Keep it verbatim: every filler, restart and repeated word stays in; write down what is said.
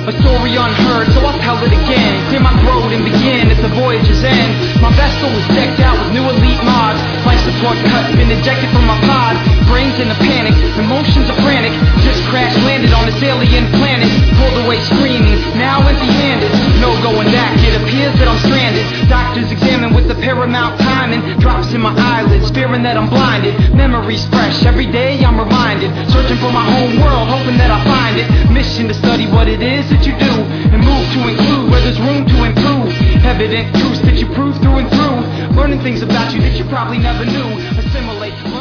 a story unheard, so I'll tell it again. Clear my throat and begin at the voyage's end. My vessel was decked out with new elite mods. Life support cut, been ejected from my pod. Brains in a panic, emotions are frantic. Just crash landed on this alien planet. Pulled away screaming, now empty-handed. No going back, it appears that I'm stranded. Doctors examine with the paramount timing. Drops in my eyelids, fearing that I'm blinded. Memories fresh, every day I'm reminded. Searching for my home world, hoping that I find it. Mission to study what it is that you do, and move to include where there's room to improve. Evident truths that you prove through and through. Learning things about you that you probably never knew. Assimilate.